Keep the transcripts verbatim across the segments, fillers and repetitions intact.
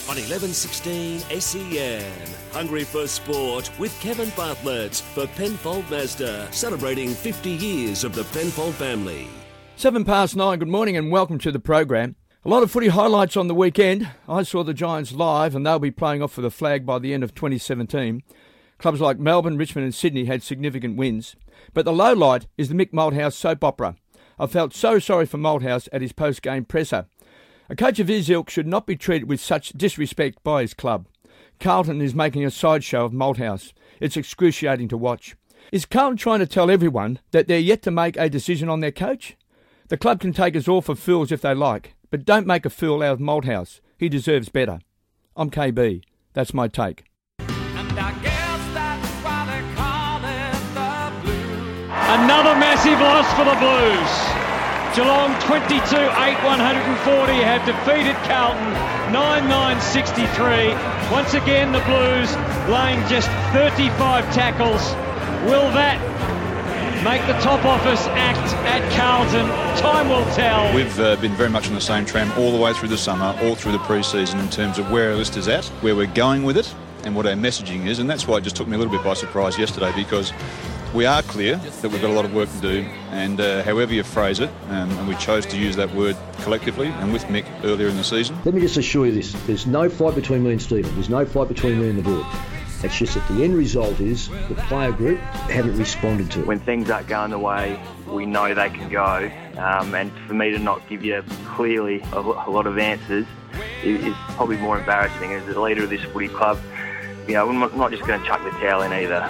on eleven sixteen S E N. Hungry for Sport with Kevin Bartlett for Penfold Mazda, celebrating fifty years of the Penfold family. Seven past nine, good morning and welcome to the program. A lot of footy highlights on the weekend. I saw the Giants live and they'll be playing off for the flag by the end of twenty seventeen. Clubs like Melbourne, Richmond and Sydney had significant wins. But the low light is the Mick Malthouse soap opera. I felt so sorry for Malthouse at his post-game presser. A coach of his ilk should not be treated with such disrespect by his club. Carlton is making a sideshow of Malthouse. It's excruciating to watch. Is Carlton trying to tell everyone that they're yet to make a decision on their coach? The club can take us all for fools if they like, but don't make a fool out of Malthouse. He deserves better. I'm K B. That's my take. And I guess that's why they call it the Blues. Another massive loss for the Blues. Geelong twenty-two eight one forty have defeated Carlton nine nine sixty-three. Once again the Blues laying just thirty-five tackles. Will that make the top office act at Carlton? Time will tell. We've uh, been very much on the same tram all the way through the summer, all through the pre-season in terms of where our list is at, where we're going with it and what our messaging is, and that's why it just took me a little bit by surprise yesterday, because we are clear that we've got a lot of work to do, and uh, however you phrase it, um, and we chose to use that word collectively and with Mick earlier in the season. Let me just assure you this, there's no fight between me and Stephen, there's no fight between me and the board. It's just that the end result is the player group haven't responded to it. When things aren't going the way we know they can go, um, and for me to not give you clearly a, a lot of answers is, is probably more embarrassing. As the leader of this footy club, you know, I'm not just going to chuck the towel in either.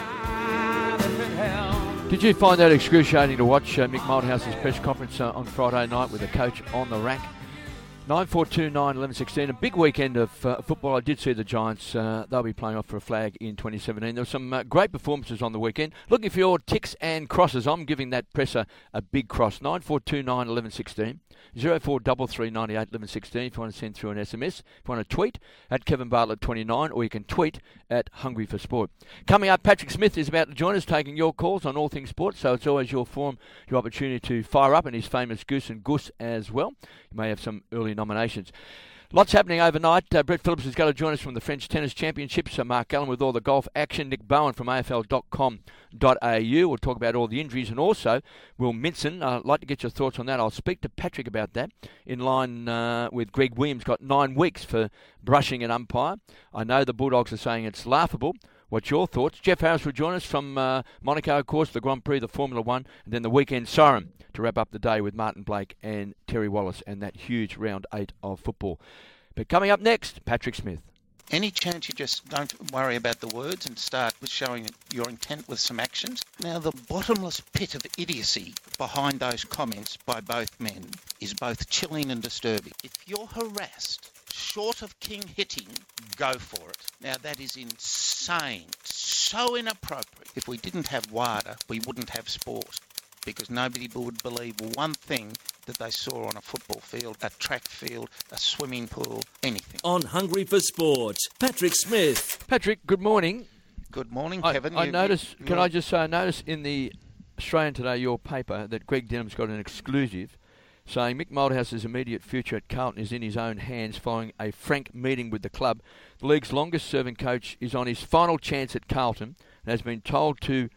Did you find that excruciating to watch uh, Mick Malthouse's press conference uh, on Friday night with the coach on the rack? nine four two nine eleven sixteen, a big weekend of uh, football. I did see the Giants. Uh, they'll be playing off for a flag in twenty seventeen. There were some uh, great performances on the weekend. Looking for your ticks and crosses. I'm giving that presser a big cross. nine four two nine eleven sixteen. zero four three three nine eight eleven sixteen if you want to send through an S M S. If you want to tweet at Kevin Bartlett twenty-nine, or you can tweet at Hungry for Sport. Coming up, Patrick Smith is about to join us, taking your calls on all things sports, so it's always your forum, your opportunity to fire up, and his famous Goose and Goose as well. You may have some early nominations. Lots happening overnight. Uh, Brett Phillips is going to join us from the French Tennis Championships. So Mark Allen with all the golf action. Nick Bowen from A F L dot com dot A U. We'll talk about all the injuries, and also Will Minson. Uh, I'd like to get your thoughts on that. I'll speak to Patrick about that in line uh, with Greg Williams. Got nine weeks for brushing an umpire. I know the Bulldogs are saying it's laughable. What's your thoughts? Jeff Harris will join us from uh, Monaco, of course, the Grand Prix, the Formula One, and then the weekend siren to wrap up the day with Martin Blake and Terry Wallace and that huge round eight of football. But coming up next, Patrick Smith. Any chance you just don't worry about the words and start with showing your intent with some actions? Now, the bottomless pit of idiocy behind those comments by both men is both chilling and disturbing. If you're harassed, short of King hitting, go for it. Now, that is insane, so inappropriate. If we didn't have WADA, we wouldn't have sport, because nobody would believe one thing that they saw on a football field, a track field, a swimming pool, anything. On Hungry for Sport, Patrick Smith. Patrick, good morning. Good morning, I, Kevin. I you, notice, you, can I just say, I notice in the Australian Today, your paper, that Greg Denham's got an exclusive saying Mick Malthouse's immediate future at Carlton is in his own hands following a frank meeting with the club. The league's longest-serving coach is on his final chance at Carlton and has been told to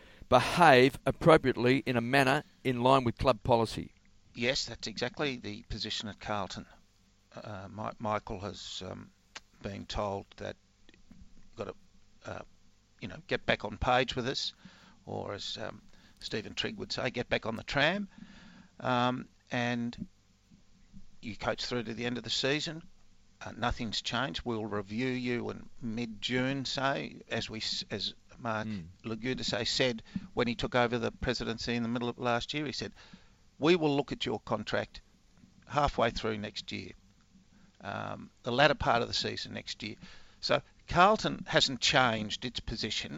behave appropriately in a manner in line with club policy. Yes, that's exactly the position at Carlton. Uh, My, Michael has um, been told that you've got to, uh, you know, get back on page with us, or as um, Stephen Trigg would say, get back on the tram, um, and you coach through to the end of the season. Uh, nothing's changed. We'll review you in mid-June, say, as we as Mark mm. Lagudis said when he took over the presidency in the middle of last year. He said, we will look at your contract halfway through next year, um, the latter part of the season next year. So Carlton hasn't changed its position.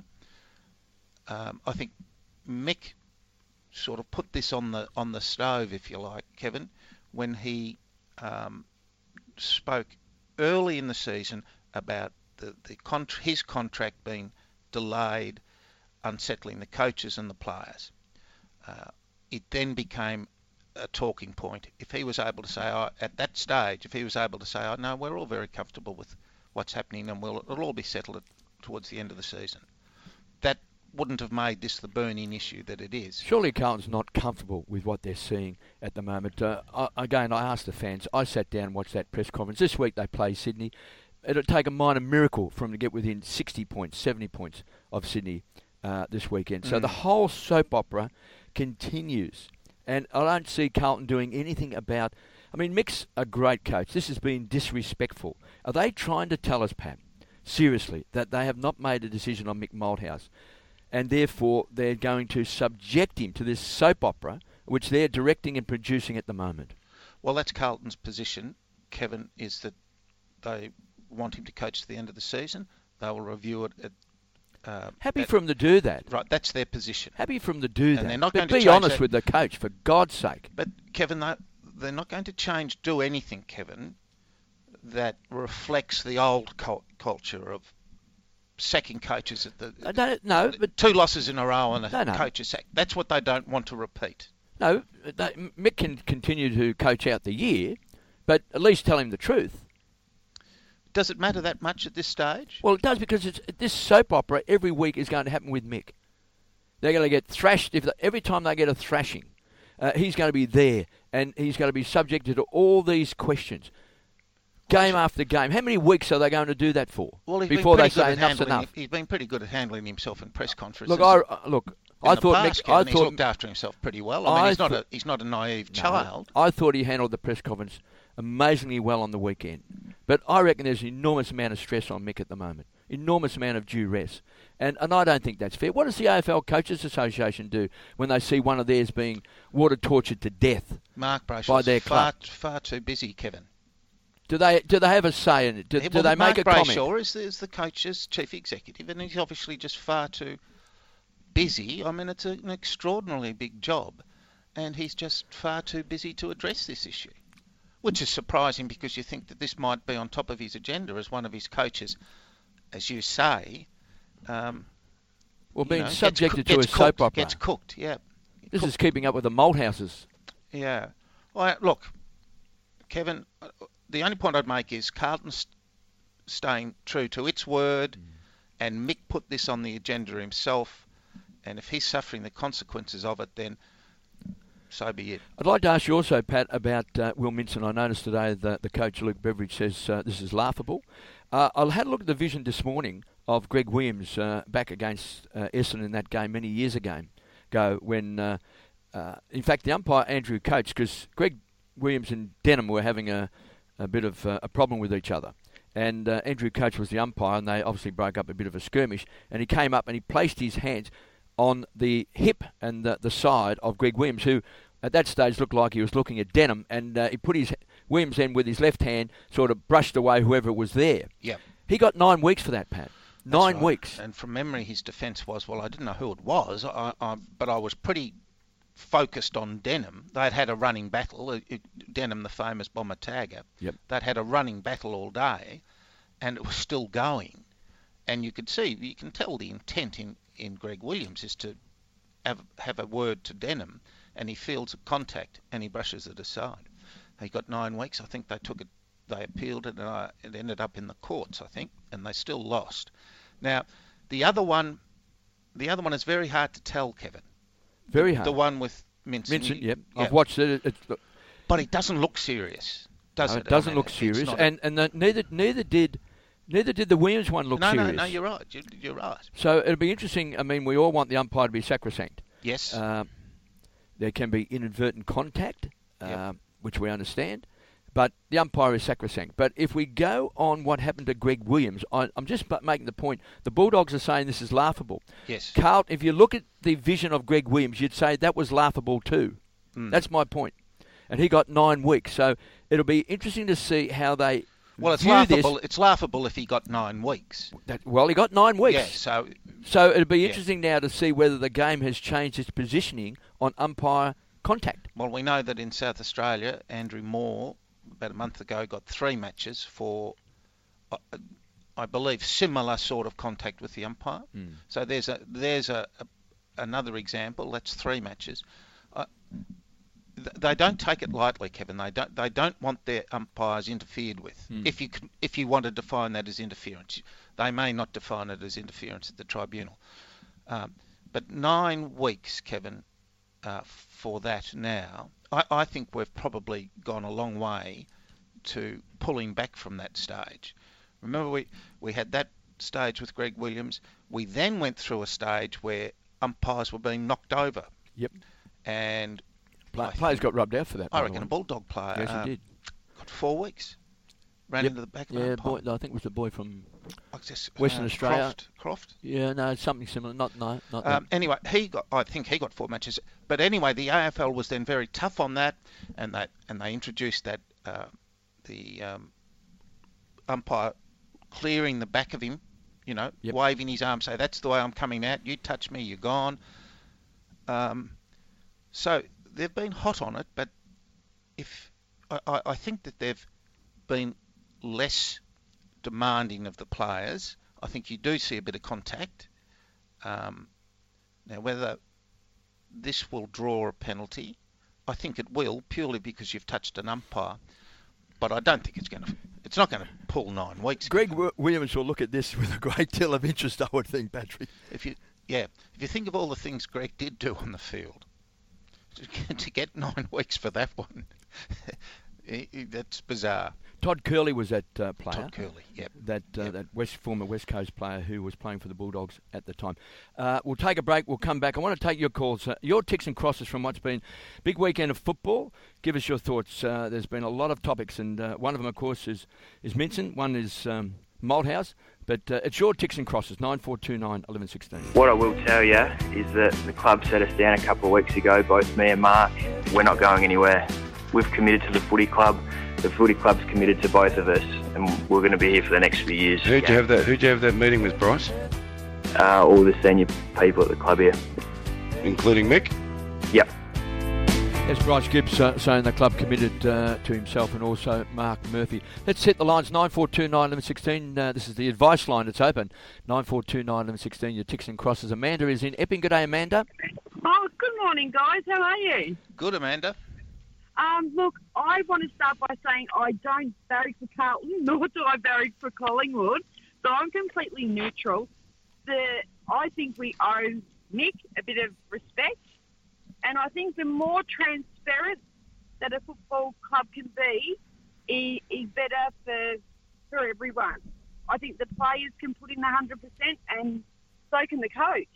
Um, I think Mick sort of put this on the on the stove, if you like, Kevin, when he um, spoke early in the season about the, the con- his contract being delayed, unsettling the coaches and the players. Uh, it then became a talking point. If he was able to say, oh, at that stage, if he was able to say, oh, no, we're all very comfortable with what's happening, and we'll, it'll all be settled at, towards the end of the season. That wouldn't have made this the burning issue that it is. Surely Carlton's not comfortable with what they're seeing at the moment. Uh, I, again, I asked the fans. I sat down and watched that press conference. This week they play Sydney. It'll take a minor miracle for them to get within sixty points, seventy points of Sydney uh, this weekend. So Mm. the whole soap opera continues. And I don't see Carlton doing anything about... I mean, Mick's a great coach. This has been disrespectful. Are they trying to tell us, Pat, seriously, that they have not made a decision on Mick Malthouse, and therefore they're going to subject him to this soap opera, which they're directing and producing at the moment? Well, that's Carlton's position, Kevin, is that they want him to coach to the end of the season. They will review it at... Uh, Happy at, for him to do that. Right, that's their position. Happy for him to do And that. they're not but going to be change honest that. with the coach, for God's sake. But, Kevin, they, they're not going to change, do anything, Kevin, that reflects the old cult- culture of sacking coaches at the... I don't, no, but... Two losses in a row and a No, no. coach is sacked. That's what they don't want to repeat. No, they, Mick can continue to coach out the year, but at least tell him the truth. Does it matter that much at this stage? Well, it does, because it's, this soap opera every week is going to happen with Mick. They're going to get thrashed. If they, every time they get a thrashing, uh, he's going to be there, and he's going to be subjected to all these questions. Game after game. How many weeks are they going to do that for? Well, he's before been they pretty good say at enough's handling- enough? He's been pretty good at handling himself in press conferences. Look, I uh, look. In I the thought past, Mick. Kevin, I he's thought looked after himself pretty well. I mean, I he's not thought- a he's not a naive No, child. I thought he handled the press conference amazingly well on the weekend. But I reckon there's an enormous amount of stress on Mick at the moment. Enormous amount of duress. And and I don't think that's fair. What does the A F L Coaches Association do when they see one of theirs being water tortured to death Mark Brayshaw's by their far, club? far too busy, Kevin. Do they do they have a say in it? Do, Yeah, do well, they Mark make a Brayshaw comment? is the, is the coach's chief executive, and he's obviously just far too busy. I mean, it's a, an extraordinarily big job, and he's just far too busy to address this issue, which is surprising because you think that this might be on top of his agenda as one of his coaches, as you say. Um, Well, you being know, gets subjected coo- to a gets soap cooked, opera. Gets cooked, yeah. This Cooked. is keeping up with the Malthouses. Yeah. Well, look, Kevin, uh, the only point I'd make is Carlton's staying true to its word, mm. and Mick put this on the agenda himself, and if he's suffering the consequences of it, then so be it. I'd like to ask you also, Pat, about uh, Will Minson. I noticed today that the coach, Luke Beveridge, says uh, this is laughable. Uh, I had a look at the vision this morning of Greg Williams uh, back against uh, Essendon in that game many years ago, ago when, uh, uh, in fact, the umpire, Andrew Coates, because Greg Williams and Denham were having a, a bit of uh, a problem with each other. And uh, Andrew Coates was the umpire, and they obviously broke up a bit of a skirmish. And he came up and he placed his hands on the hip and the, the side of Greg Williams, who at that stage looked like he was looking at Denham, and uh, he put his Williams then with his left hand sort of brushed away whoever was there. Yep. He got nine weeks for that, Pat. Nine That's right. weeks. And from memory, his defence was, well, I didn't know who it was, I, I, but I was pretty focused on Denham. They'd had a running battle, uh, Denham, the famous bomber tagger. Yep. They'd had a running battle all day, and it was still going. And you could see, you can tell the intent in, in Greg Williams is to have, have a word to Denham, and he feels a contact, and he brushes it aside. He got nine weeks. I think they took it, they appealed it, and I, it ended up in the courts, I think, and they still lost. Now, the other one, the other one is very hard to tell, Kevin. Very the, hard. The one with Minson. Minson, you, yep. yeah. I've watched it. It's, But it doesn't look serious, does no, it? it doesn't I mean, look it's serious, not and and the, neither neither did neither did the Williams one look no, serious. No, no, you're right. You're, you're right. So it'll be interesting. I mean, we all want the umpire to be sacrosanct. Yes. Uh, there can be inadvertent contact, uh, Yep. which we understand, but the umpire is sacrosanct. But if we go on what happened to Greg Williams, I, I'm just bu- making the point. The Bulldogs are saying this is laughable. Yes. Carl, if you look at the vision of Greg Williams, you'd say that was laughable too. Mm. That's my point. And he got nine weeks. So it'll be interesting to see how they Well, it's view laughable. this. It's laughable if he got nine weeks. That, well, he got nine weeks. Yeah. So. So it'll be Yeah. interesting now to see whether the game has changed its positioning on umpire contact. Well, we know that in South Australia, Andrew Moore, about a month ago, got three matches for, uh, I believe, similar sort of contact with the umpire. Mm. So there's a there's a, a another example. That's three matches. Uh, they don't take it lightly, Kevin. They don't. They don't want their umpires interfered with. Mm. If you can, if you want to define that as interference, they may not define it as interference at the tribunal. Um, but nine weeks, Kevin, uh, for that now, I, I think we've probably gone a long way to pulling back from that stage. Remember, we we had that stage with Greg Williams. We then went through a stage where umpires were being knocked over. Yep. And Play, players got rubbed out for that. I reckon a Bulldog player yes, uh, he did. got four weeks. Ran yep. into the back of yeah, an umpire. boy, I think it was the boy from just, Western uh, Australia. Croft. Croft? Yeah, no, something similar. Not no, not um, Anyway, he got. I think he got four matches. But anyway, the A F L was then very tough on that, and they and they introduced that uh, the um, umpire clearing the back of him, you know, yep. waving his arm, say, that's the way I'm coming out. You touch me, you're gone. Um, so they've been hot on it, but if I, I think that they've been less demanding of the players. I think you do see a bit of contact. Um, now, whether this will draw a penalty, I think it will, purely because you've touched an umpire. But I don't think it's going to. It's not going to pull nine weeks. Greg w- Williams will look at this with a great deal of interest, I would think, Patrick. If you, yeah, if you think of all the things Greg did do on the field, to, to get nine weeks for that one, that's bizarre. Todd Curley was that uh, player. Todd Curley, yep. That uh, yep. that West former West Coast player who was playing for the Bulldogs at the time. Uh, we'll take a break. We'll come back. I want to take your calls. Uh, your ticks and crosses from what's been a big weekend of football. Give us your thoughts. Uh, there's been a lot of topics, and uh, one of them, of course, is is Minson. One is um, Malthouse. But uh, it's your ticks and crosses. nine four two nine, eleven sixteen. What I will tell you is that the club set us down a couple of weeks ago, both me and Mark. We're not going anywhere. We've committed to the footy club. The footy club's committed to both of us, and we're going to be here for the next few years. Who'd yeah. you have that? Who'd you have that meeting with, Bryce? Uh, all the senior people at the club here, including Mick. Yep. Yes, Bryce Gibbs uh, saying the club committed uh, to himself, and also Mark Murphy. Let's hit the lines. nine four two nine, eleven sixteen. Uh, this is the advice line. It's open. nine four two nine, eleven sixteen. Your ticks and crosses. Amanda is in Epping. Good day, Amanda. Oh, good morning, guys. How are you? Good, Amanda. Um, look, I want to start by saying I don't barrack for Carlton, nor do I barrack for Collingwood, so I'm completely neutral. The I think we owe Mick a bit of respect, and I think the more transparent that a football club can be is, is better for for everyone. I think the players can put in one hundred percent, and so can the coach.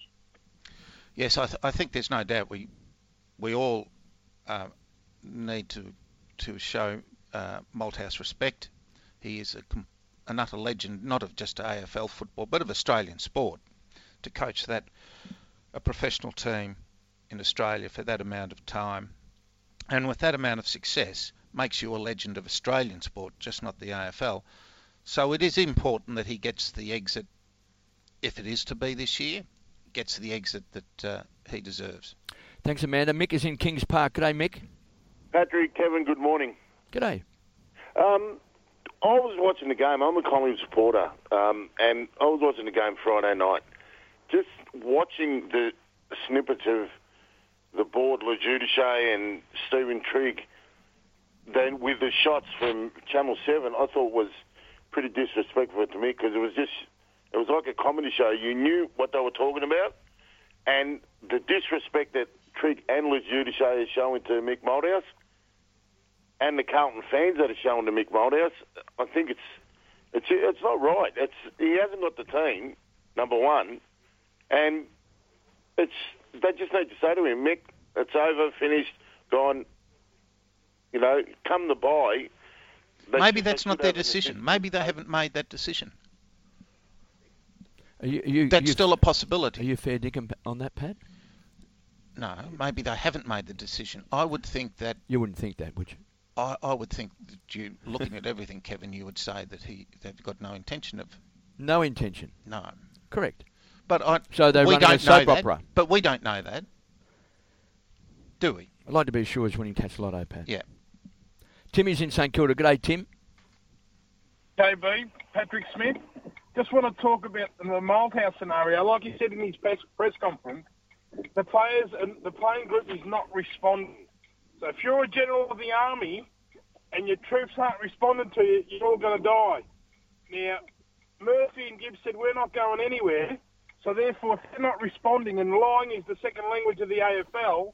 Yes, I, th- I think there's no doubt we we all uh, need to to show uh, Malthouse respect. He is a, an utter legend, not of just A F L football, but of Australian sport. To coach that a professional team in Australia for that amount of time, and with that amount of success, makes you a legend of Australian sport, just not the A F L. So it is important that he gets the exit, if it is to be this year, gets the exit that uh, he deserves. Thanks, Amanda. Mick is in Kings Park. G'day, Mick. Patrick, Kevin, good morning. G'day. Um, I was watching the game. I'm a Collingwood supporter, um, and I was watching the game Friday night. Just watching the snippets of the board, Le Giudice and Stephen Trigg, then with the shots from Channel seven, I thought was pretty disrespectful to me, because it was just, it was like a comedy show. You knew what they were talking about, and the disrespect that Trigg and Le Giudice is showing to Mick Malthouse, and the Carlton fans that are showing to Mick Malthouse, I think it's it's it's not right. It's he hasn't got the team, number one, and it's they just need to say to him, Mick, it's over, finished, gone. You know, come the bye. Maybe that's not their decision. Maybe they haven't made that decision. Are you, are you, that's you, still a possibility. Are you fair dinkum on that, Pat? No, maybe they haven't made the decision. I would think that... You wouldn't think that, would you? I, I would think that you, looking at everything, Kevin, you would say that he they've got no intention of... No intention? No. Correct. But I, so they're we running don't a soap know opera. That, but we don't know that, do we? I'd like to be sure he's winning Catch Lotto, Pat. Yeah. Timmy's in St Kilda. G'day, Tim. K B, Patrick Smith. Just want to talk about the Malthouse scenario. Like he said in his press, press conference, the players and the playing group is not responding. So if you're a general of the army and your troops aren't responding to you, you're all going to die. Now, Murphy and Gibbs said we're not going anywhere, so therefore if they're not responding and lying is the second language of the A F L,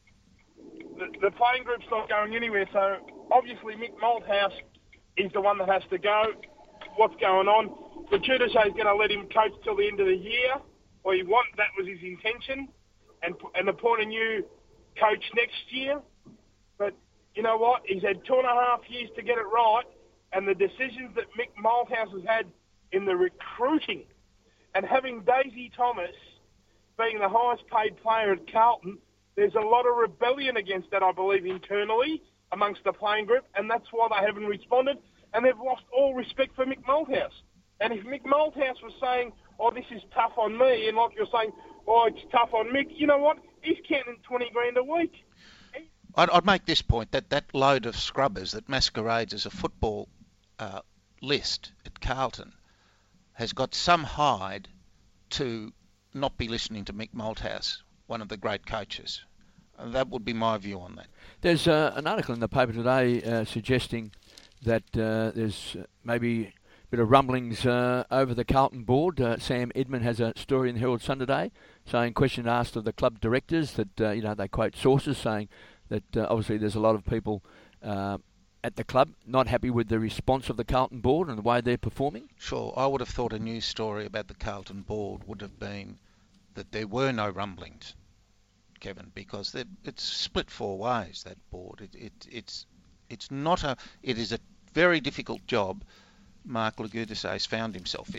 the, the playing group's not going anywhere. So obviously Mick Malthouse is the one that has to go. What's going on? The Tudorshay is going to let him coach till the end of the year, or he want that was his intention, and and appoint a new coach next year. But you know what? He's had two and a half years to get it right, and the decisions that Mick Malthouse has had in the recruiting, and having Daisy Thomas being the highest paid player at Carlton, there's a lot of rebellion against that, I believe, internally amongst the playing group, and that's why they haven't responded, and they've lost all respect for Mick Malthouse. And if Mick Malthouse was saying, oh, this is tough on me, and like you're saying, oh, it's tough on Mick, you know what? He's counting twenty grand a week. I'd, I'd make this point, that that load of scrubbers that masquerades as a football uh, list at Carlton has got some hide to not be listening to Mick Malthouse, one of the great coaches. And that would be my view on that. There's uh, an article in the paper today uh, suggesting that uh, there's maybe a bit of rumblings uh, over the Carlton board. Uh, Sam Edmund has a story in the Herald Sun today saying, question asked of the club directors that, uh, you know, they quote sources saying that uh, obviously there's a lot of people uh, at the club not happy with the response of the Carlton board and the way they're performing. Sure, I would have thought a news story about the Carlton board would have been that there were no rumblings, Kevin, because it's split four ways, that board. It, it, it's it's not a... It is a very difficult job Mark Lagudis has found himself in.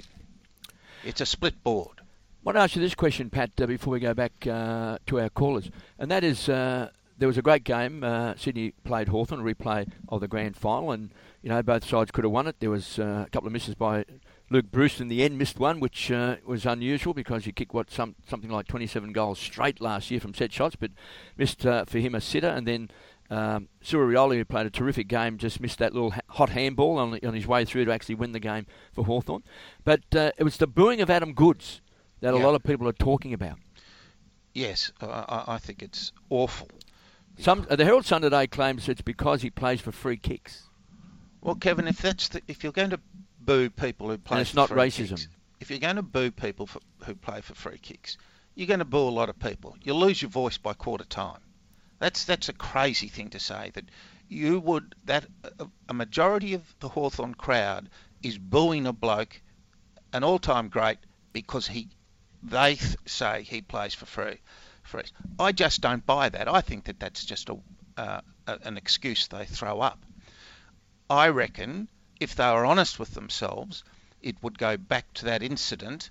It's a split board. I want to ask you this question, Pat, uh, before we go back uh, to our callers, and that is... Uh, There was a great game. Uh, Sydney played Hawthorn, a replay of the grand final, and you know both sides could have won it. There was uh, a couple of misses by Luke Bruce in the end, missed one, which uh, was unusual because he kicked what some something like twenty-seven goals straight last year from set shots, but missed uh, for him a sitter. And then um, Surioli, who played a terrific game, just missed that little hot handball on, on his way through to actually win the game for Hawthorn. But uh, it was the booing of Adam Goodes that yeah. a lot of people are talking about. Yes, I, I think it's awful. Some uh, the Herald Sun today claims it's because he plays for free kicks. Well, Kevin, if that's the, if you're going to boo people who play and it's for not free racism. kicks, if you're going to boo people for, who play for free kicks, you're going to boo a lot of people. You'll lose your voice by quarter time. That's that's a crazy thing to say. That you would that a, a majority of the Hawthorn crowd is booing a bloke, an all-time great, because he they th- say he plays for free. Free. I just don't buy that. I think that that's just a, uh, a an excuse they throw up. I reckon if they were honest with themselves, it would go back to that incident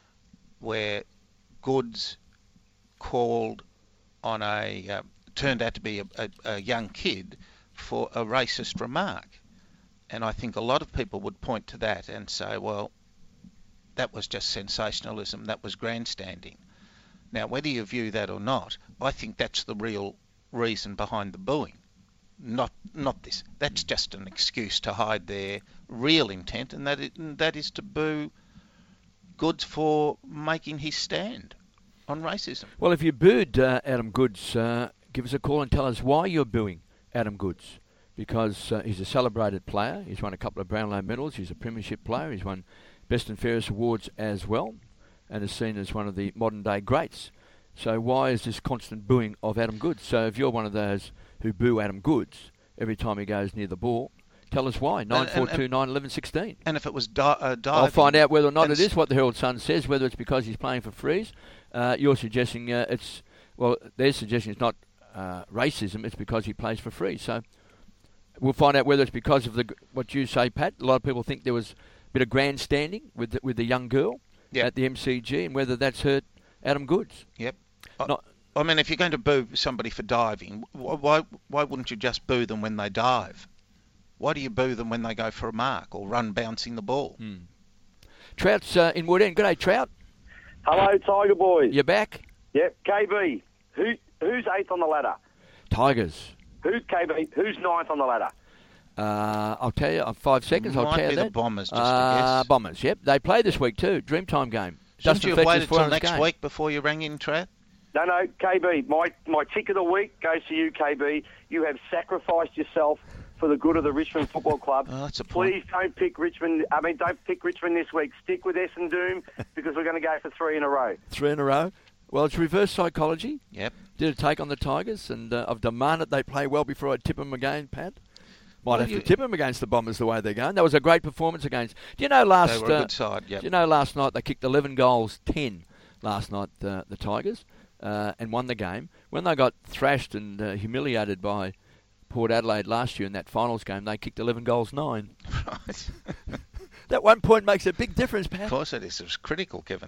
where Goodes called on a uh, turned out to be a, a, a young kid for a racist remark, and I think a lot of people would point to that and say, well, that was just sensationalism, that was grandstanding. Now, whether you view that or not, I think that's the real reason behind the booing, not not this. That's just an excuse to hide their real intent, and that, it, and that is to boo Goodes for making his stand on racism. Well, if you booed uh, Adam Goodes, uh, give us a call and tell us why you're booing Adam Goodes, because uh, he's a celebrated player. He's won a couple of Brownlow medals. He's a premiership player. He's won Best and Fairest awards as well, and is seen as one of the modern-day greats. So why is this constant booing of Adam Goodes? So if you're one of those who boo Adam Goodes every time he goes near the ball, tell us why. nine four two nine one one one six. And if it was di- uh, diving... I'll find out whether or not it is what the Herald Sun says, whether it's because he's playing for frees. Uh, you're suggesting uh, it's... Well, they're suggesting it's not uh, racism, it's because he plays for free. So we'll find out whether it's because of the what you say, Pat. A lot of people think there was a bit of grandstanding with the, with the young girl. Yep. At the M C G, and whether that's hurt Adam Goodes. Yep. Not, I mean, if you're going to boo somebody for diving, why why wouldn't you just boo them when they dive? Why do you boo them when they go for a mark or run bouncing the ball? Hmm. Trout's uh, in Woodend. Good day, Trout. Hello, Tiger boys. You're back? Yep. K B, who who's eighth on the ladder? Tigers. Who's K B? Who's ninth on the ladder? Uh, I'll tell you, in five seconds, I'll Might tell you be that. the Bombers, just uh, a guess. Bombers, yep. They play this week too. Dreamtime game. Shouldn't you have waited till next game. week before you rang in, Trout? No, no, K B, my, my tick of the week goes to you, K B. You have sacrificed yourself for the good of the Richmond Football Club. Oh, that's a point. Please don't pick Richmond. I mean, don't pick Richmond this week. Stick with Essendon because we're going to go for three in a row. Three in a row? Well, it's reverse psychology. Yep. Did a take on the Tigers, and uh, I've demanded they play well before I tip them again, Pat. Might Well, have you- to tip them against the Bombers the way they're going. That was a great performance against... Do you know last... They were a uh, good side, yep. Do you know last night they kicked eleven goals, ten last night, uh, the Tigers, uh, and won the game. When they got thrashed and uh, humiliated by Port Adelaide last year in that finals game, they kicked eleven goals, nine. Right. That one point makes a big difference, Pat. Of course it is. It was critical, Kevin.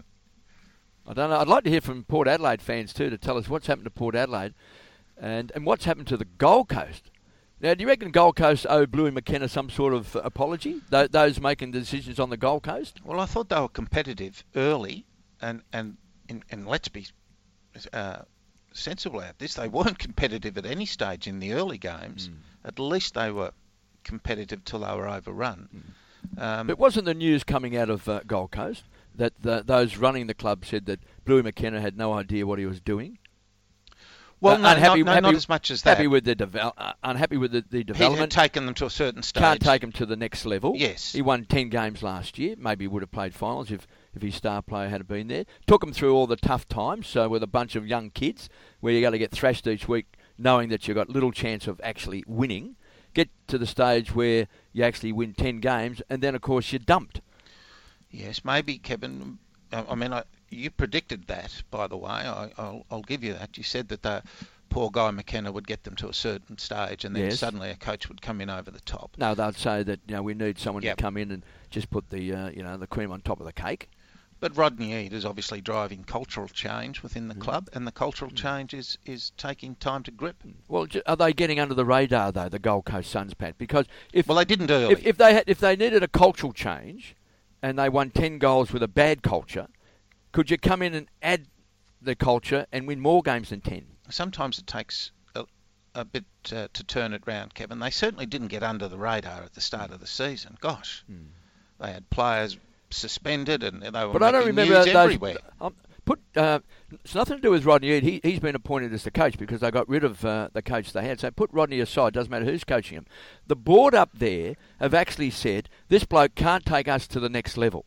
I don't know. I'd like to hear from Port Adelaide fans too to tell us what's happened to Port Adelaide and, and what's happened to the Gold Coast. Now, do you reckon Gold Coast owe Bluey McKenna some sort of uh, apology? Th- those making the decisions on the Gold Coast? Well, I thought they were competitive early, and and and, and let's be uh, sensible about this. They weren't competitive at any stage in the early games. Mm. At least they were competitive till they were overrun. Mm. Um, But wasn't the news coming out of uh, Gold Coast that the, those running the club said that Bluey McKenna had no idea what he was doing? Well, Uh, no, unhappy, not, no, happy, not as much as that. Happy with the devel- uh, unhappy with the, the He development. had taken them to a certain stage. Can't take him to the next level. Yes. He won ten games last year. Maybe he would have played finals if, if his star player had been there. Took him through all the tough times. So with a bunch of young kids, where you got to get thrashed each week, knowing that you've got little chance of actually winning. Get to the stage where you actually win ten games, and then of course you're dumped. Yes, maybe, Kevin. I I mean, I, you predicted that, by the way. I, I'll, I'll give you that. You said that the poor guy McKenna would get them to a certain stage, and then Yes. suddenly a coach would come in over the top. No, they'd say that you know we need someone Yep. to come in and just put the uh, you know the cream on top of the cake. But Rodney Eade is obviously driving cultural change within the Mm. club, and the cultural change is, is taking time to grip. Well, j- are they getting under the radar though, the Gold Coast Suns, Pat? Because if Well, they didn't early. if, if they had, if they needed a cultural change, and they won ten goals with a bad culture, could you come in and add the culture and win more games than ten? Sometimes it takes a, a bit uh, to turn it round, Kevin. They certainly didn't get under the radar at the start of the season. Gosh, Mm. they had players suspended, and they were But I don't making remember news those. everywhere. Um, put uh, it's nothing to do with Rodney Eade. He he's been appointed as the coach because they got rid of uh, the coach they had. So put Rodney aside. Doesn't matter who's coaching him. The board up there have actually said this bloke can't take us to the next level.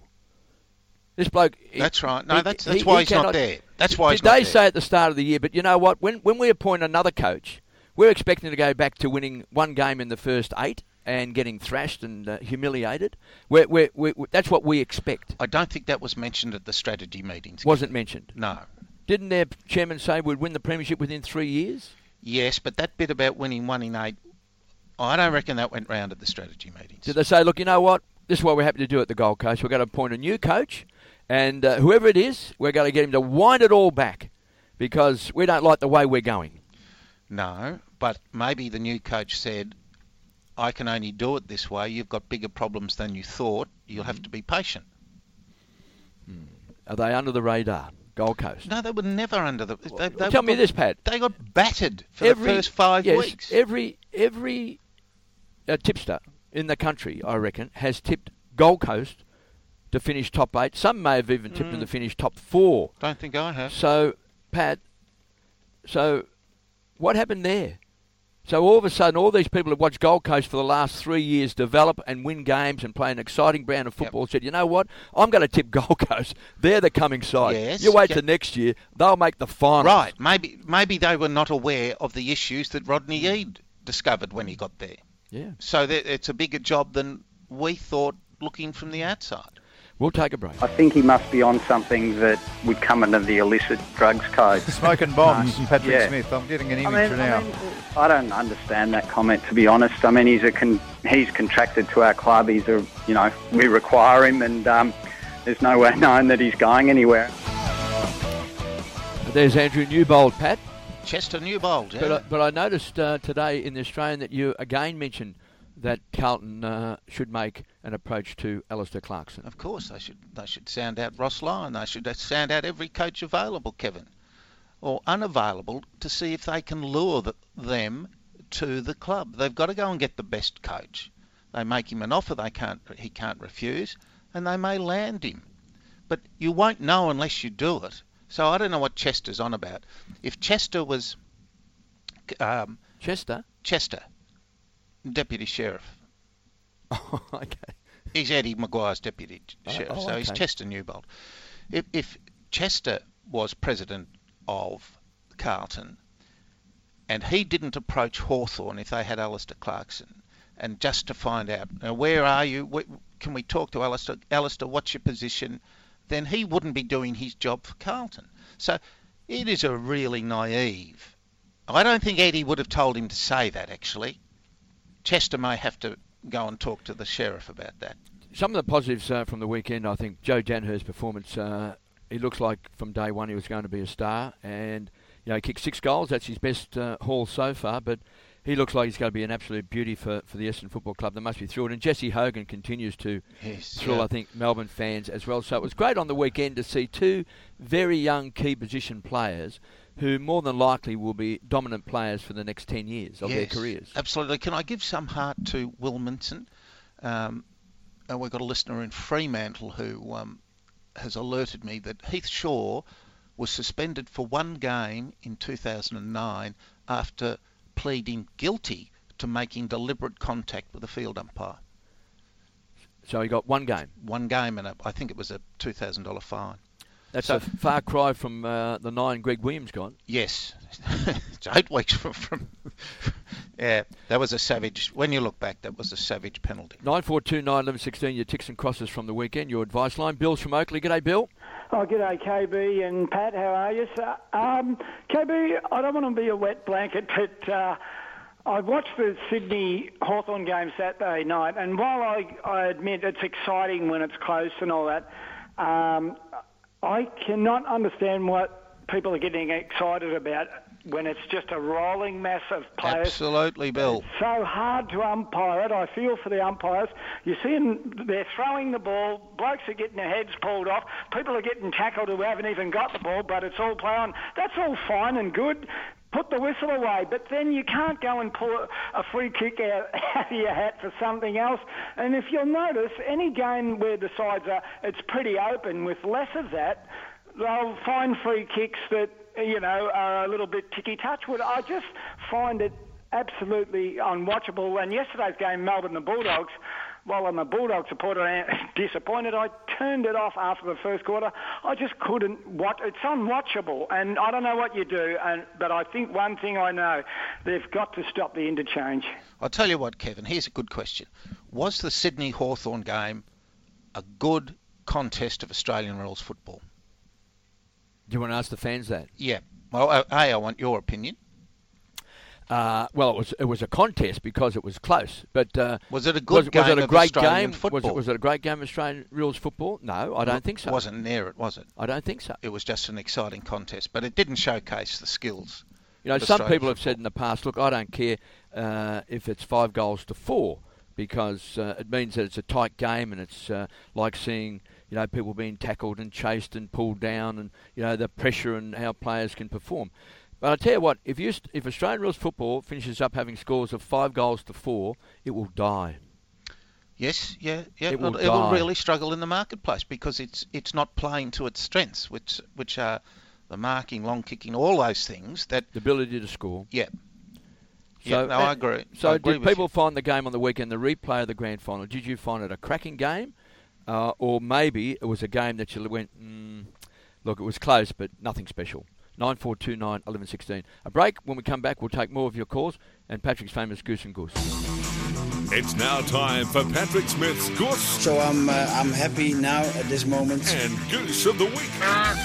This bloke. That's right. No, he- that's that's he- why he he's not cannot- there. That's why he's Did not they there. say at the start of the year? But you know what? When when we appoint another coach, we're expecting to go back to winning one game in the first eight and getting thrashed and uh, humiliated. We're, we're, we're, that's what we expect. I don't think that was mentioned at the strategy meetings. Wasn't mentioned. No. Didn't their chairman say we'd win the premiership within three years? Yes, but that bit about winning one in eight, I don't reckon that went round at the strategy meetings. Did they say, look, you know what? This is what we're happy to do at the Gold Coast. We're going to appoint a new coach, and uh, whoever it is, we're going to get him to wind it all back because we don't like the way we're going. No, but maybe the new coach said, I can only do it this way. You've got bigger problems than you thought. You'll have to be patient. Are they under the radar, Gold Coast? No, they were never under the... They, Well, they tell me got- this, Pat. They got battered for Every- the first five yes, weeks. Every every uh, tipster in the country, I reckon, has tipped Gold Coast to finish top eight. Some may have even tipped them Mm. to finish top four. Don't think I have. So, Pat, so what happened there? So all of a sudden, all these people have watched Gold Coast for the last three years develop and win games and play an exciting brand of football. Said, you know what? I'm going to tip Gold Coast. They're the coming side. Yes, you wait yeah. till next year; they'll make the finals. Right, maybe maybe they were not aware of the issues that Rodney Eade discovered when he got there. Yeah. So that it's a bigger job than we thought looking from the outside. We'll take a break. I think he must be on something that would come under the illicit drugs code. Smoking bombs, Patrick Yeah. Smith. I'm getting an I image mean, now. I, mean, I don't understand that comment, to be honest. I mean, he's a con- he's contracted to our club. He's a, you know, we require him, and um, there's no way known that he's going anywhere. There's Andrew Newbold, Pat. Chester Newbold, yeah. But, I, but I noticed uh, today in the Australian that you again mentioned that Carlton uh, should make an approach to Alistair Clarkson. Of course, they should they should sound out Ross Lyon. They should sound out every coach available, Kevin, or unavailable, to see if they can lure the, them to the club. They've got to go and get the best coach. They make him an offer they can't he can't refuse, and they may land him. But you won't know unless you do it So I don't know what Chester's on about. If Chester was... Um, Chester? Chester, Deputy Sheriff. Oh, okay. He's Eddie Maguire's Deputy Oh, Sheriff, oh, so he's okay. Chester Newbold. If, if Chester was president of Carlton and he didn't approach Hawthorn if they had Alistair Clarkson, and just to find out, now, where are you? Wh- Can we talk to Alistair? Alistair, what's your position? Then he wouldn't be doing his job for Carlton. So it is a really naive. I don't think Eddie would have told him to say that, actually. Chester may have to go and talk to the sheriff about that. Some of the positives uh, from the weekend, I think, Joe Danaher's performance, uh, he looks like from day one he was going to be a star, and you know, he kicked six goals. That's his best uh, haul so far, but he looks like he's going to be an absolute beauty for, for the Essendon Football Club. They must be thrilled. And Jesse Hogan continues to yes, thrill, yeah. I think, Melbourne fans as well. So it was great on the weekend to see two very young key position players who more than likely will be dominant players for the next ten years of yes, their careers. Absolutely. Can I give some heart to Will Minson? Um, and we've got a listener in Fremantle who um, has alerted me that Heath Shaw was suspended for one game in two thousand nine after pleading guilty to making deliberate contact with a field umpire. So he got one game? One game, and a, I think it was a two thousand dollars fine. That's so, a far cry from uh, the nine Greg Williams got. Yes. It's eight weeks from, from... Yeah, that was a savage... When you look back, that was a savage penalty. nine four two nine eleven sixteen, your ticks and crosses from the weekend, your advice line. Bill's from Oakley. G'day, Bill. Oh, g'day, K B and Pat. How are you? So, um, K B, I don't want to be a wet blanket, but uh, I watched the Sydney Hawthorn game Saturday night, and while I, I admit it's exciting when it's close and all that, um, I cannot understand what people are getting excited about when it's just a rolling mass of players. Absolutely, Bill. It's so hard to umpire it. I feel for the umpires. You see them, they're throwing the ball, blokes are getting their heads pulled off, people are getting tackled who haven't even got the ball, but it's all play on. That's all fine and good. Put the whistle away, but then you can't go and pull a, a free kick out, out of your hat for something else. And if you'll notice, any game where the sides are, it's pretty open. With less of that, they'll find free kicks that, you know, are a little bit ticky-touch. I just find it absolutely unwatchable. And yesterday's game, Melbourne the Bulldogs, while I'm a Bulldog supporter and disappointed, I turned it off after the first quarter. I just couldn't watch. It's unwatchable, and I don't know what you do, and, but I think one thing I know, they've got to stop the interchange. I'll tell you what, Kevin, here's a good question. Was the Sydney Hawthorn game a good contest of Australian rules football? Do you want to ask the fans that? Yeah. Well, A, I want your opinion. Uh, well, it was it was a contest because it was close. But uh, was it a good was, game was it a of great Australian game? football? Was it, was it a great game of Australian rules football? No, I don't think so. It wasn't near it, was it? I don't think so. It was just an exciting contest, but it didn't showcase the skills. You know, of some Australian people have football. said in the past, look, I don't care uh, if it's five goals to four because uh, it means that it's a tight game and it's uh, like seeing, you know, people being tackled and chased and pulled down and, you know, the pressure and how players can perform. But I tell you what, if you st- if Australian rules football finishes up having scores of five goals to four, it will die. Yes, yeah, yeah. It will it will die. really struggle in the marketplace because it's it's not playing to its strengths, which which are the marking, long kicking, all those things. That the ability to score. Yeah. So, yeah, no, I agree. So I agree did with people you. find the game on the weekend, the replay of the grand final, did you find it a cracking game? Uh, or maybe it was a game that you went, mm, look, it was close, but nothing special. nine four two nine eleven sixteen. A break. When we come back, we'll take more of your calls and Patrick's famous Goose and Goose. It's now time for Patrick Smith's Goose. So I'm uh, I'm happy now at this moment. And Goose of the Week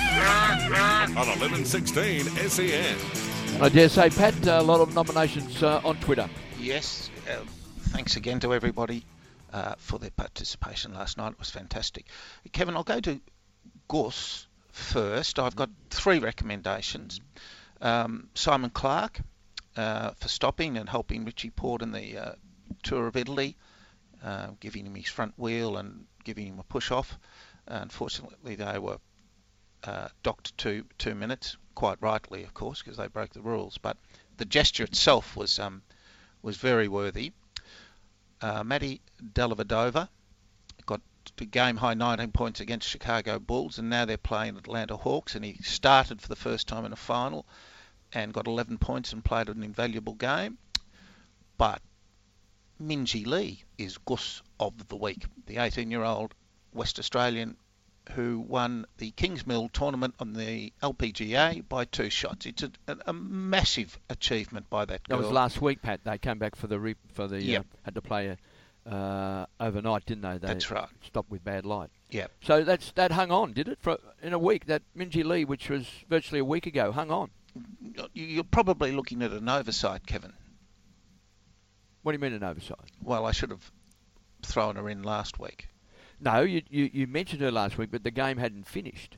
on eleven sixteen S E N. I dare say, Pat, a lot of nominations uh, on Twitter. Yes. Uh, thanks again to everybody uh, for their participation last night. It was fantastic. Kevin, I'll go to Goose first. I've got three recommendations. Um, Simon Clark uh, for stopping and helping Richie Port in the uh, Tour of Italy, uh, giving him his front wheel and giving him a push-off. Uh, unfortunately, they were uh, docked to two minutes, quite rightly, of course, because they broke the rules. But the gesture itself was um, was very worthy. Uh, Matty Dellavedova got a game-high nineteen points against Chicago Bulls, and now they're playing Atlanta Hawks, and he started for the first time in a final and got eleven points and played an invaluable game. But Minjee Lee is Gus of the week, the eighteen-year-old West Australian who won the Kingsmill tournament on the L P G A by two shots. It's a, a, a massive achievement by that girl. That was last week, Pat. They came back for the re- for the Yep. uh, had to play uh, overnight, didn't they? They That's right. Stopped with bad light. Yeah. So that's that hung on, did it? For in a week, that Minjee Lee, which was virtually a week ago, hung on. You're probably looking at an oversight, Kevin. What do you mean an oversight? Well, I should have thrown her in last week. No, you, you you mentioned her last week, but the game hadn't finished.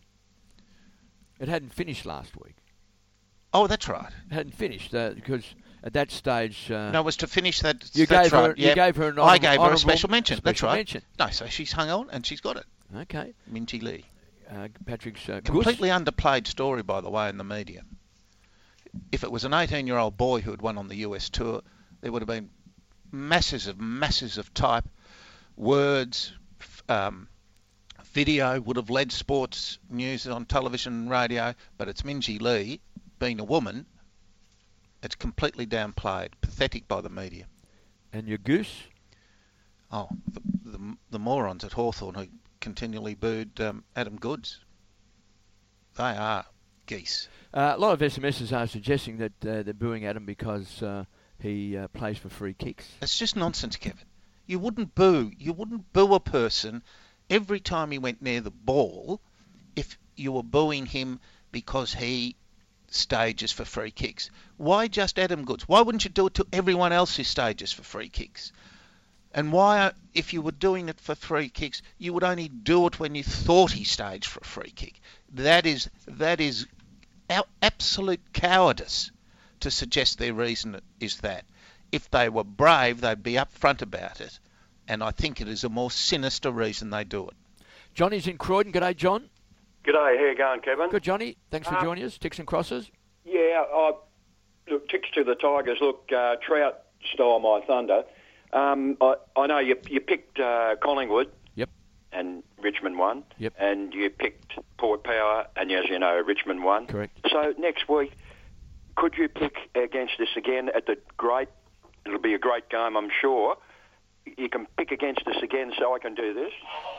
It hadn't finished last week. Oh, that's right. It hadn't finished uh, because at that stage. Uh, no, it was to finish that. You that's gave her. right. You Yep. gave her an. I gave her a honourable- special mention. That's special right. Mention. No, so she's hung on and she's got it. Okay. Minjee Lee. Uh, Patrick's uh, completely underplayed story, by the way, in the media. If it was an eighteen-year-old boy who had won on the U S tour, there would have been masses of masses of type, words, um, video would have led sports news on television and radio, but it's Minjee Lee, being a woman, it's completely downplayed, pathetic by the media. And your goose? Oh, the, the, the morons at Hawthorn who continually booed um, Adam Goodes. They are geese. Uh, a lot of S M Ses are suggesting that uh, they're booing Adam because uh, he uh, plays for free kicks. It's just nonsense, Kevin. You wouldn't boo. You wouldn't boo a person every time he went near the ball if you were booing him because he stages for free kicks. Why just Adam Goodes? Why wouldn't you do it to everyone else who stages for free kicks? And why, if you were doing it for free kicks, you would only do it when you thought he staged for a free kick? That is that is absolute cowardice to suggest their reason is that. If they were brave, they'd be upfront about it. And I think it is a more sinister reason they do it. Johnny's in Croydon. G'day, John. G'day, how you going, Kevin? Good, Johnny. Thanks for Um, joining us. Ticks and crosses. Yeah, I, look, ticks to the Tigers. Look, uh, Trout stole my thunder. Um, I, I know you you picked uh, Collingwood. Yep. And Richmond won. Yep. And you picked Port Power, and as you know, Richmond won. Correct. So next week, could you pick against us again at the great? It'll be a great game, I'm sure. You can pick against us again, so I can do this.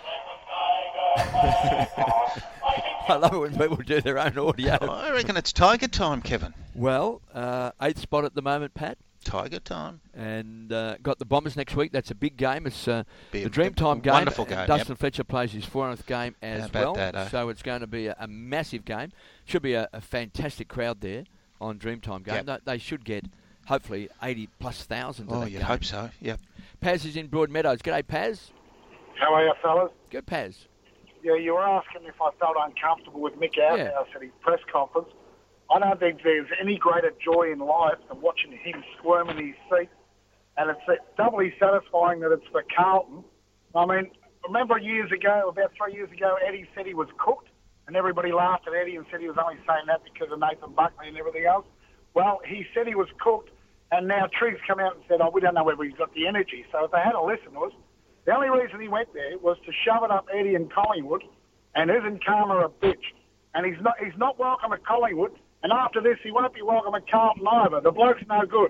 I love it when people do their own audio. I reckon it's Tiger time, Kevin. Well, uh, eighth spot at the moment, Pat. Tiger time. And uh, got the Bombers next week. That's a big game. It's uh, Be the a- Dreamtime a game. wonderful and game, Dustin yep. Fletcher plays his four hundredth game as How about well. that, eh? So it's going to be a, a massive game. Should be a, a fantastic crowd there on Dreamtime game. Yep. They, they should get, hopefully, eighty plus thousand. Oh, that you'd game. hope so, yep. Paz is in Broadmeadows. G'day, Paz. How are you, fellas? Go, Paz. Yeah, you were asking if I felt uncomfortable with Mick Outhouse at his press conference. I don't think there's any greater joy in life than watching him squirm in his seat. And it's doubly satisfying that it's for Carlton. I mean, remember years ago, about three years ago, Eddie said he was cooked, and everybody laughed at Eddie and said he was only saying that because of Nathan Buckley and everything else. Well, he said he was cooked, and now Triggs come out and said, oh, we don't know whether he's got the energy. So if they had a listen to us, the only reason he went there was to shove it up Eddie and Collingwood, and isn't Karma a bitch? And he's not he's not welcome at Collingwood, and after this he won't be welcome at Carlton either. The bloke's no good.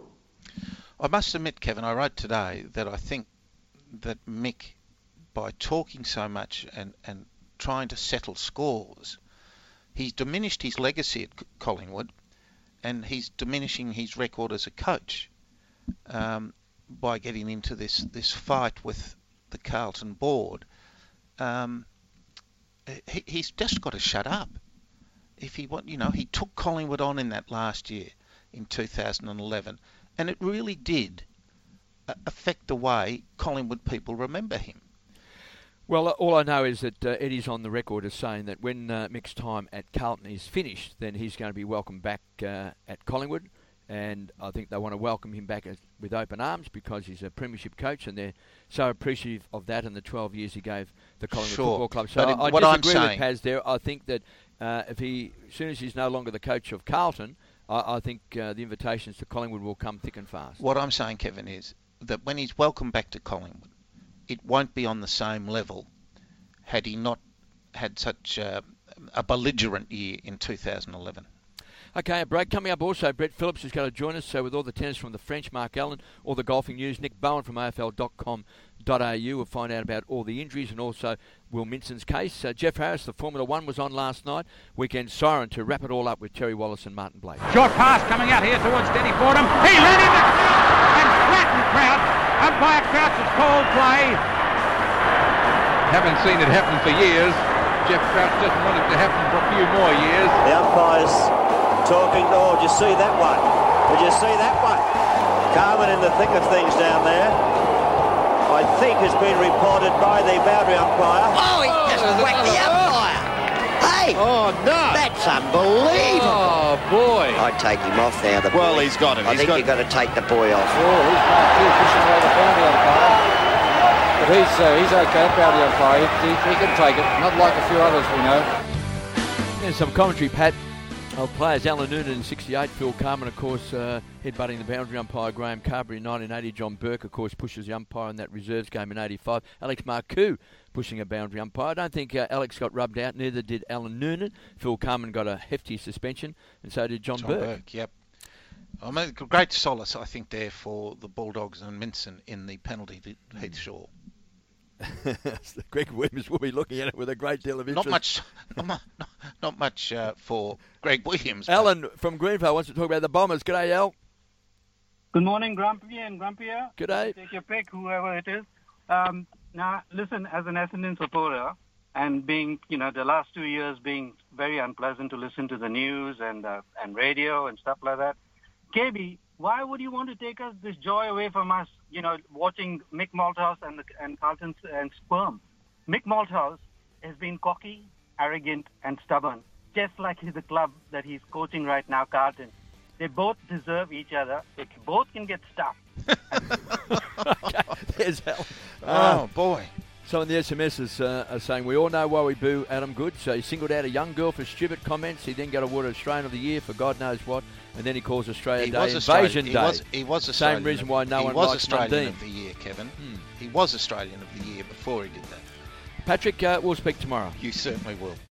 I must admit, Kevin, I wrote today that I think that Mick, by talking so much and, and trying to settle scores, he's diminished his legacy at Collingwood, and he's diminishing his record as a coach um, by getting into this, this fight with the Carlton board. Um, he, he's just got to shut up. If he want, you know, he took Collingwood on in that last year, in two thousand eleven, and it really did uh, affect the way Collingwood people remember him. Well, uh, all I know is that uh, Eddie's on the record as saying that when uh, Mick's time at Carlton is finished, then he's going to be welcomed back uh, at Collingwood. And I think they want to welcome him back as, with open arms because he's a premiership coach and they're so appreciative of that and the twelve years he gave the Collingwood Sure. Football Club. So But I, I what I'm disagree with saying- Paz there. I think that uh, if he, as soon as he's no longer the coach of Carlton, I, I think uh, the invitations to Collingwood will come thick and fast. What I'm saying, Kevin, is that when he's welcomed back to Collingwood, it won't be on the same level had he not had such uh, a belligerent year in two thousand eleven. Okay, a break. Coming up also, Brett Phillips is going to join us, so with all the tennis from the French, Mark Allen, all the golfing news, Nick Bowen from A F L dot com dot A U will find out about all the injuries and also Will Minson's case. Uh, Jeff Harris, the Formula One, was on last night. Weekend siren to wrap it all up with Terry Wallace and Martin Blake. Short pass coming out here towards Denny Fordham. He ran in the and flattened Crouch. Umpire Crouch has called play. Haven't seen it happen for years. Jeff Crouch doesn't want it to happen for a few more years. The umpire's talking. Oh, did you see that one? Did you see that one? Carmen in the thick of things down there. I think has been reported by the boundary umpire. Oh, he just oh, whacked the umpire. Hey! Oh, no! That's unbelievable. Oh, boy. I'd take him off now. The well, boy. he's got him. I he's think got... you've got to take the boy off. Oh, he's not too pushing away the boundary umpire. But he's, uh, he's okay, boundary umpire. He, he can take it, not like a few others we know. There's some commentary, Pat, of players. Alan Noonan in sixty-eight, Phil Carman, of course, uh, headbutting the boundary umpire, Graham Carberry in nineteen eighty. John Burke, of course, pushes the umpire in that reserves game in eighty-five. Alex Marcoux pushing a boundary umpire. I don't think uh, Alex got rubbed out, neither did Alan Noonan. Phil Carman got a hefty suspension, and so did John, John Burke. Burke. Yep. I mean, great solace, I think, there for the Bulldogs and Minson in the penalty to mm. Heath Shaw. Greg Williams will be looking at it with a great deal of interest. Not much, not, mu- not much uh, for Greg Williams. Alan but... from Greenville wants to talk about the Bombers. G'day, Al. Good morning, Grumpy and Grumpier. G'day. Take your pick, whoever it is. Um, now, listen, as an Essendon supporter, and being, you know, the last two years being very unpleasant to listen to the news and uh, and radio and stuff like that, K B, why would you want to take us this joy away from us, you know, watching Mick Malthouse and, the, and Carlton and Sperm? Mick Malthouse has been cocky, arrogant, and stubborn, just like the club that he's coaching right now, Carlton. They both deserve each other. They both can get stuffed. Okay, there's Al. Oh, Uh, boy. Some of the S M Ses uh, are saying, we all know why we boo Adam Good. So he singled out a young girl for stupid comments. He then got awarded Australian of the Year for God knows what. And then he calls Australia He Day was Invasion Australian. Day. He was, he was Australian. Same reason why no he one was likes Australian Mundine. of the Year, Kevin. Hmm. He was Australian of the Year before he did that. Patrick, uh, we'll speak tomorrow. You certainly will.